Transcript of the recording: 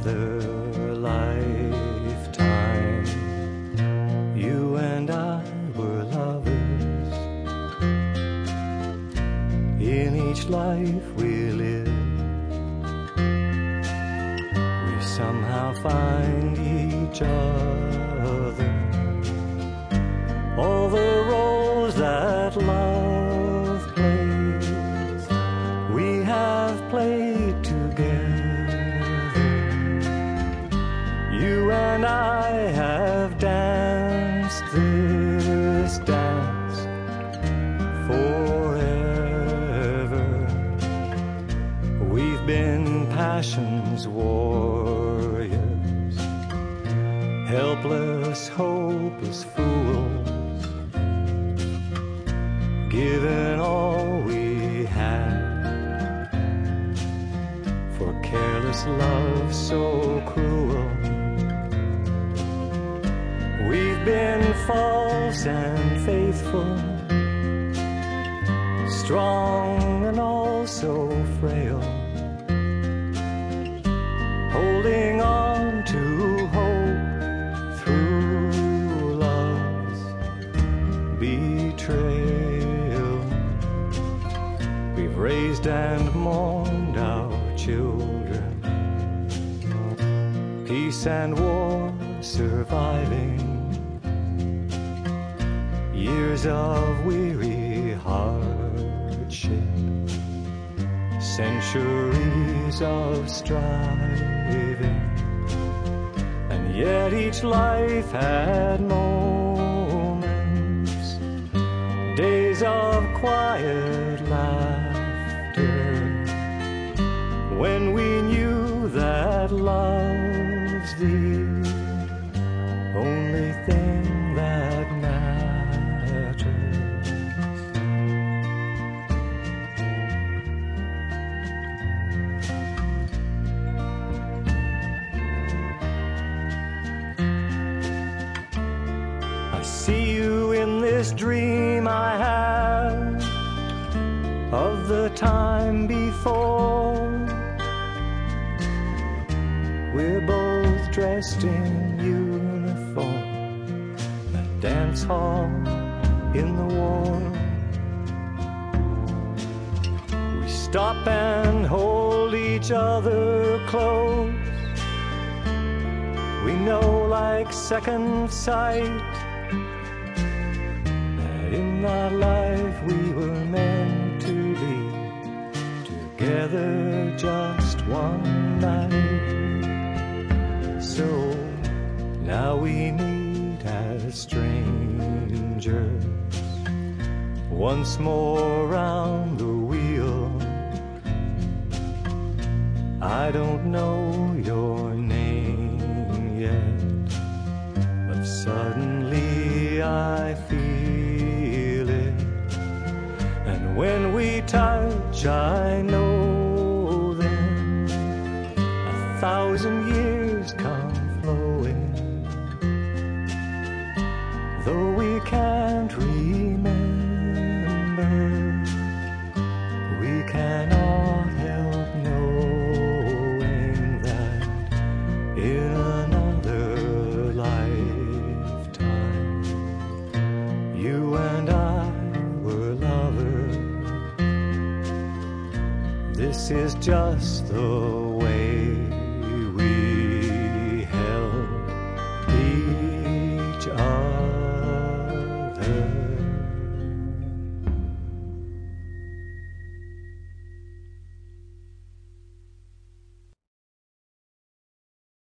another lifetime. You and I were lovers. In each life we live, we somehow find each other. All the roles that love plays, we have played together. You and I have danced this dance forever. We've been passion's warriors, helpless, hopeless fools, given all we had for careless love so cruel. We've been false and faithful, strong and also frail, holding on to hope through love's betrayal. We've raised and mourned our children, peace and war surviving, years of weary hardship, centuries of striving, and yet each life had moments, days of quiet laughter, when we knew that love's the only thing that matters. I see you in this dream I have of the time before. We're both dressed in uniform, the dance hall in the war. We stop and hold each other close. We know like second sight that in that life we were meant to be together just one night. So now we meet as strangers, once more round the wheel. I don't know your name yet, but suddenly I feel it. And when we touch, I know then 1,000 years come flowing, though we can't remember, we cannot help knowing that in another lifetime, you and I were lovers. This is just the way